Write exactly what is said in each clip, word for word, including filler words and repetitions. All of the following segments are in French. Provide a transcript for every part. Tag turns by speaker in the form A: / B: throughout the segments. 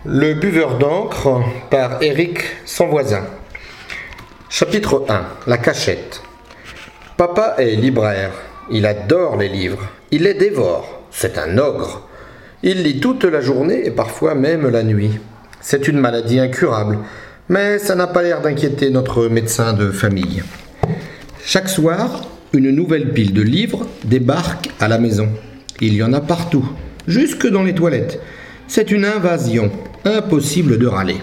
A: Le buveur d'encre par Éric Sanvoisin. Chapitre un. La cachette. Papa est libraire. Il adore les livres. Il les dévore. C'est un ogre. Il lit toute la journée et parfois même la nuit. C'est une maladie incurable, mais ça n'a pas l'air d'inquiéter notre médecin de famille. Chaque soir, une nouvelle pile de livres débarque à la maison. Il y en a partout, jusque dans les toilettes. C'est une invasion, impossible de râler.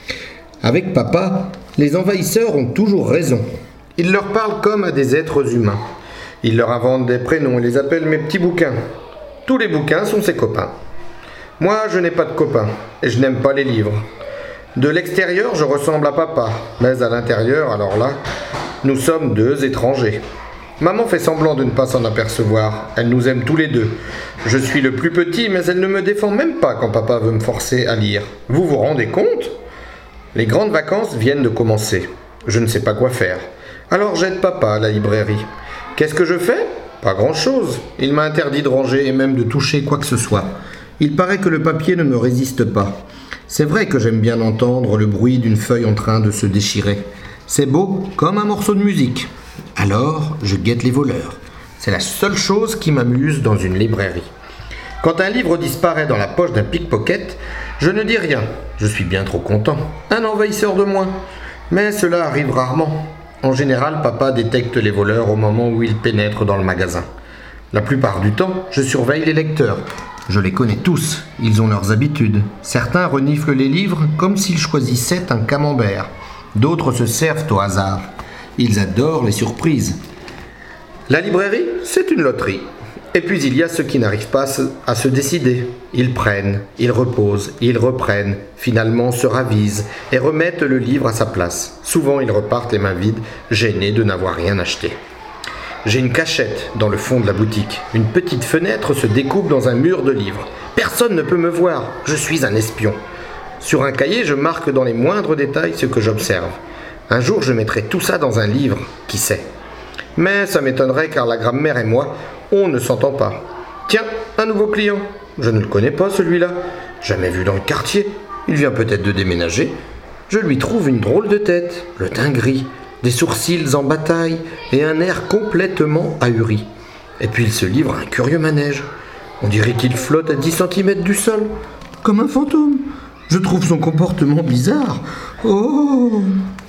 A: Avec papa, les envahisseurs ont toujours raison. Ils leur parlent comme à des êtres humains. Ils leur inventent des prénoms et les appellent mes petits bouquins. Tous les bouquins sont ses copains. Moi, je n'ai pas de copains et je n'aime pas les livres. De l'extérieur, je ressemble à papa, mais à l'intérieur, alors là, nous sommes deux étrangers. Maman fait semblant de ne pas s'en apercevoir. Elle nous aime tous les deux. Je suis le plus petit, mais elle ne me défend même pas quand papa veut me forcer à lire. Vous vous rendez compte ? Les grandes vacances viennent de commencer. Je ne sais pas quoi faire. Alors j'aide papa à la librairie. Qu'est-ce que je fais ? Pas grand-chose. Il m'a interdit de ranger et même de toucher quoi que ce soit. Il paraît que le papier ne me résiste pas. C'est vrai que j'aime bien entendre le bruit d'une feuille en train de se déchirer. C'est beau comme un morceau de musique. Alors, je guette les voleurs. C'est la seule chose qui m'amuse dans une librairie. Quand un livre disparaît dans la poche d'un pickpocket, je ne dis rien. Je suis bien trop content. Un envahisseur de moins. Mais cela arrive rarement. En général, papa détecte les voleurs au moment où ils pénètrent dans le magasin. La plupart du temps, je surveille les lecteurs. Je les connais tous. Ils ont leurs habitudes. Certains reniflent les livres comme s'ils choisissaient un camembert. D'autres se servent au hasard. Ils adorent les surprises. La librairie, c'est une loterie. Et puis il y a ceux qui n'arrivent pas à se décider. Ils prennent, ils reposent, ils reprennent, finalement se ravisent et remettent le livre à sa place. Souvent ils repartent les mains vides, gênés de n'avoir rien acheté. J'ai une cachette dans le fond de la boutique. Une petite fenêtre se découpe dans un mur de livres. Personne ne peut me voir, je suis un espion. Sur un cahier, je marque dans les moindres détails ce que j'observe. Un jour, je mettrai tout ça dans un livre, qui sait. Mais ça m'étonnerait car la grammaire et moi, on ne s'entend pas. Tiens, un nouveau client. Je ne le connais pas celui-là. Jamais vu dans le quartier. Il vient peut-être de déménager. Je lui trouve une drôle de tête, le teint gris, des sourcils en bataille et un air complètement ahuri. Et puis il se livre à un curieux manège. On dirait qu'il flotte à dix centimètres du sol, comme un fantôme. Je trouve son comportement bizarre. Oh !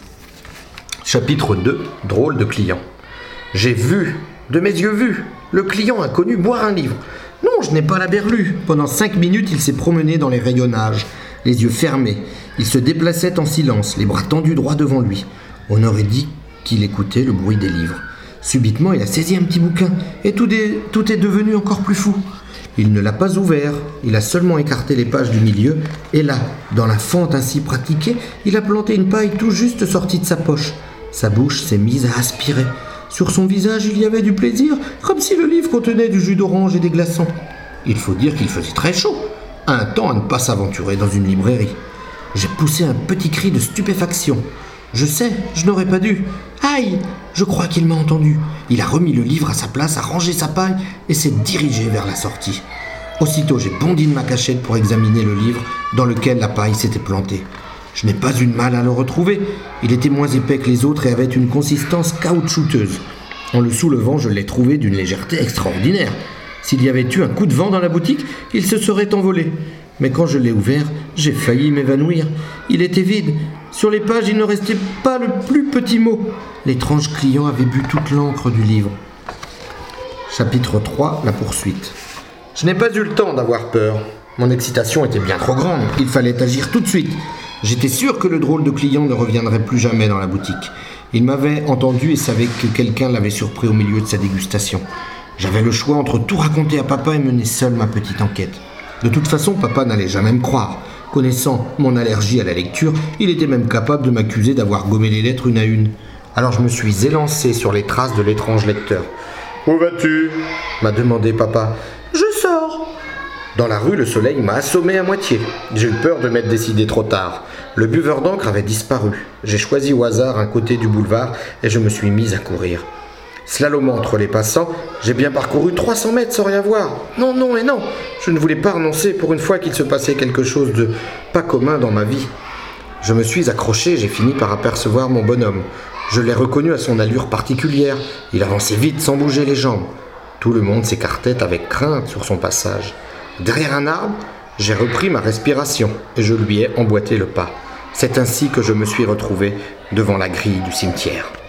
A: Chapitre deux. Drôle de client. J'ai vu, de mes yeux vus, le client inconnu boire un livre. Non, je n'ai pas la berlue. Pendant cinq minutes, il s'est promené dans les rayonnages, les yeux fermés. Il se déplaçait en silence, les bras tendus droit devant lui. On aurait dit qu'il écoutait le bruit des livres. Subitement, il a saisi un petit bouquin, et tout est, tout est devenu encore plus fou. Il ne l'a pas ouvert, il a seulement écarté les pages du milieu, et là, dans la fente ainsi pratiquée, il a planté une paille tout juste sortie de sa poche. Sa bouche s'est mise à aspirer. Sur son visage, il y avait du plaisir, comme si le livre contenait du jus d'orange et des glaçons. Il faut dire qu'il faisait très chaud. Un temps à ne pas s'aventurer dans une librairie. J'ai poussé un petit cri de stupéfaction. Je sais, je n'aurais pas dû. Aïe! Je crois qu'il m'a entendu. Il a remis le livre à sa place, a rangé sa paille et s'est dirigé vers la sortie. Aussitôt, j'ai bondi de ma cachette pour examiner le livre dans lequel la paille s'était plantée. Je n'ai pas eu de mal à le retrouver. Il était moins épais que les autres et avait une consistance caoutchouteuse. En le soulevant, je l'ai trouvé d'une légèreté extraordinaire. S'il y avait eu un coup de vent dans la boutique, il se serait envolé. Mais quand je l'ai ouvert, j'ai failli m'évanouir. Il était vide. Sur les pages, il ne restait pas le plus petit mot. L'étrange client avait bu toute l'encre du livre. Chapitre trois. La poursuite. Je n'ai pas eu le temps d'avoir peur. Mon excitation était bien trop grande. Il fallait agir tout de suite. J'étais sûr que le drôle de client ne reviendrait plus jamais dans la boutique. Il m'avait entendu et savait que quelqu'un l'avait surpris au milieu de sa dégustation. J'avais le choix entre tout raconter à papa et mener seul ma petite enquête. De toute façon, papa n'allait jamais me croire. Connaissant mon allergie à la lecture, il était même capable de m'accuser d'avoir gommé les lettres une à une. Alors je me suis élancé sur les traces de l'étrange lecteur. « Où vas-tu » m'a demandé papa. « Je sors » Dans la rue, le soleil m'a assommé à moitié. J'ai eu peur de m'être décidé trop tard. Le buveur d'encre avait disparu. J'ai choisi au hasard un côté du boulevard et je me suis mis à courir. Slalomant entre les passants, j'ai bien parcouru trois cents mètres sans rien voir. Non, non et non, je ne voulais pas renoncer pour une fois qu'il se passait quelque chose de pas commun dans ma vie. Je me suis accroché, j'ai fini par apercevoir mon bonhomme. Je l'ai reconnu à son allure particulière. Il avançait vite sans bouger les jambes. Tout le monde s'écartait avec crainte sur son passage. Derrière un arbre, j'ai repris ma respiration et je lui ai emboîté le pas. C'est ainsi que je me suis retrouvé devant la grille du cimetière.